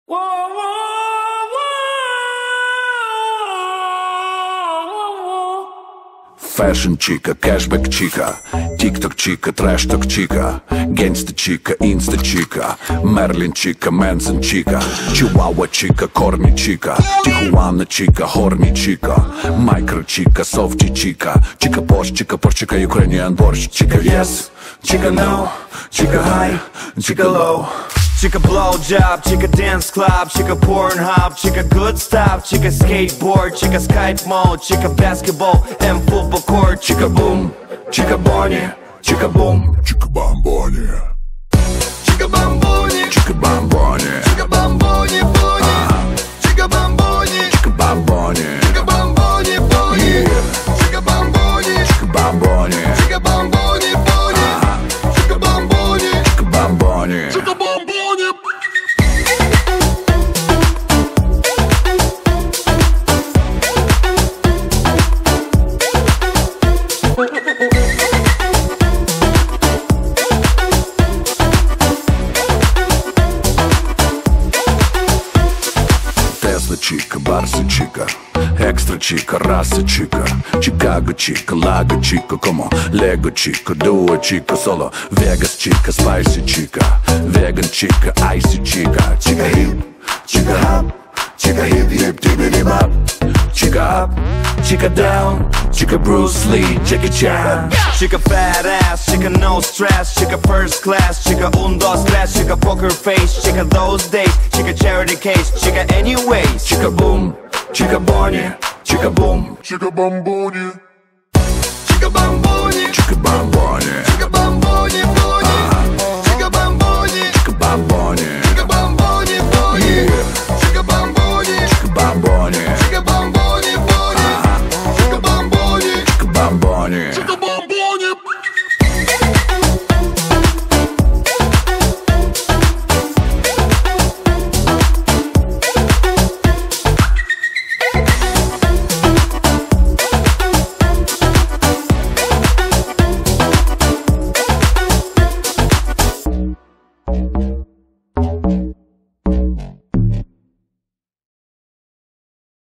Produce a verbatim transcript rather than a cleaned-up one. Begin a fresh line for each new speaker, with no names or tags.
Фэшн чика, кэшбэк чика, тик-ток чика, трэш-ток чика, гэнста чика, инста чика, Мерлин чика, Мэнсон чика, Чиуауа чика, корни чика, Тихуана чика, хорни чика, Майкро чика, софти чика, чика пош, чика пош, чика Ukrainian борщ, чика yes, чика no, чика high, чика low.
Chicka blowjob, chicka dance club, chicka Pornhub, chicka good stuff, chicka skateboard, chicka Skype mode, chicka basketball and football court, chicka boom, chicka Bonnie, chicka boom,
Chicka bamboni,
chicka bamboni,
chicka bamboni,
chicka bamboni, boni, chicka bamboni,
chicka bamboni,
chicka bamboni, boni,
yeah,
chicka bamboni,
chicka bamboni,
chicka bamboni, boni, chicka bamboni,
chicka bamboni.
chicka bamboni.
Тесла чика, Барса чика, Экстра чика, раса чика, Чикаго чика, Лага чика, комо, Лего чика, Дуо чика, Соло, Вегас чика, Спайси чика, Веган чика, Айси чика, Чика хип, чика хап, чика хип хип, тибиди бап, чика ап, чика даун, чика Брюс Ли, Джеки Чан.
Chicka fat ass, chicka no stress, chicka first class, chicka un, dos, tres, chicka poker face, chicka those days, chicka charity case, chicka anyways,
Чика бум, чика Бонни, чика бум,
chicka bamboni, chicka bamboni,
чика бамбони,
chicka bamboni, boni, chicka bamboni,
чика бамбони.